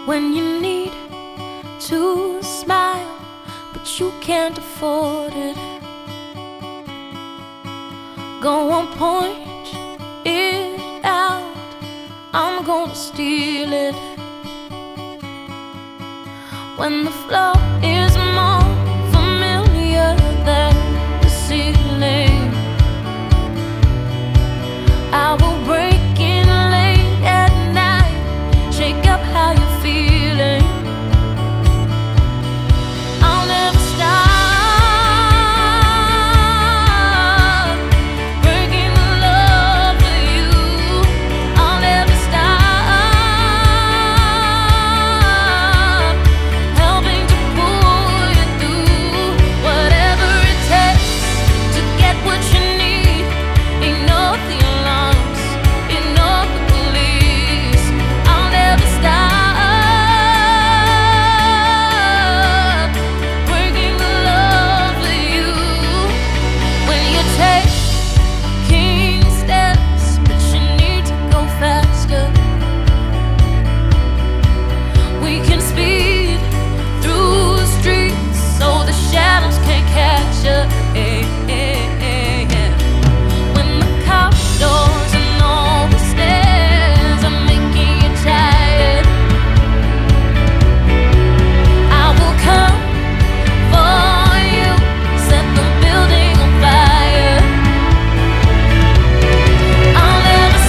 when you need to smile, but you can't afford it. Go on, point it out, I'm gonna steal it. When the floor is more familiar than the ceiling, I will break in late at night, shake up how you're feeling. I'll never stop breaking the love for you. I'll never stop helping to pull you through. Whatever it takes to get what you need. Ignore the alarms, ignore the police. I'll never stop breaking the love for you. When you take king steps, but you need to go faster. We can speed through the streets so the shadows can't catch us. When the corridors and all the stairs are making you tired, I will come for you, set the building on fire. I'll never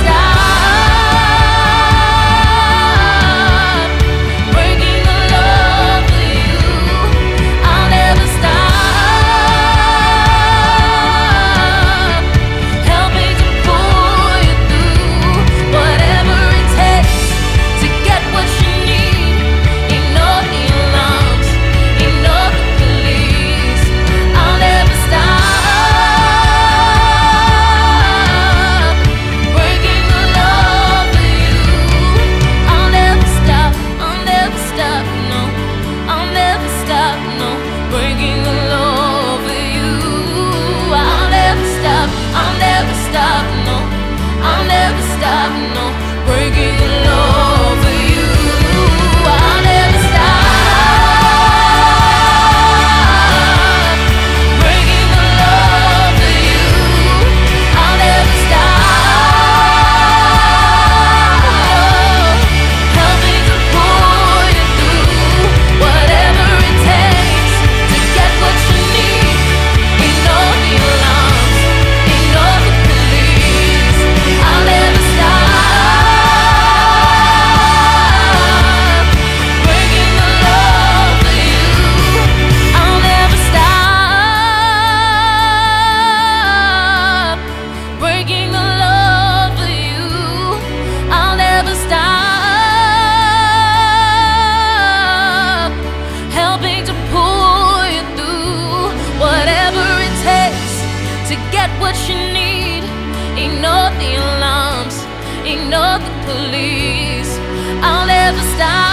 stop breaking the love for you. I'll never stop helping to pull you through. Whatever it takes to get what you need. Ignore the alarms, ignore the police. I'll never stop breaking the love for you. I'll never stop, I'll never stop, no. I'll never stop, no. Breaking the love for you. I'll never stop, I'll never stop, no. I'll never stop, no. Breaking the love for you. I'll never stop breaking the love for you. I'll never stop helping to pull you through. Whatever it takes to get what you need. Ignore the alarms, ignore the police. I'll never stop breaking the love for you. I'll never stop breaking the love for you. I'll never stop helping to pull you through. Whatever it takes to get what you need. Ignore the alarms, ignore the police. I'll never stop